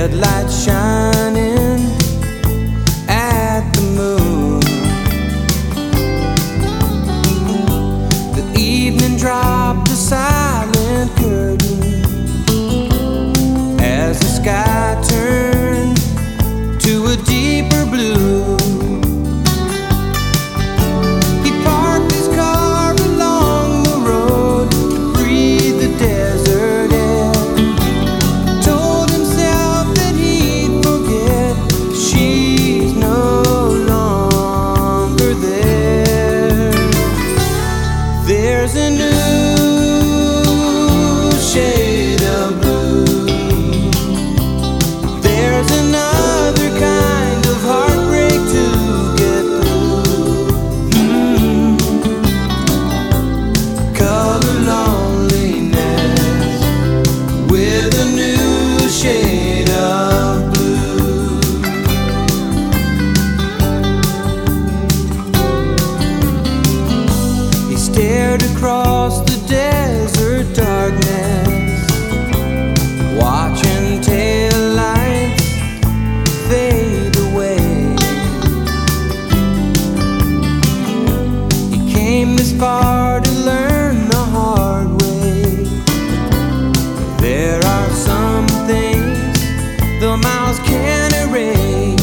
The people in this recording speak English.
red light shining at the moon. The evening dropped a silent curtain as the sky turned to a deeper blue. He parked his car along the road to breathe the desert air. Told himself that he'd forget she's no longer there. There's a new shade of blue. There's another kind of heartbreak to get through. Color loneliness with a new shade of blue. He stared across the desert darkness, watching taillights fade away. He came this far to learn the hard way. There are some things the miles can't erase.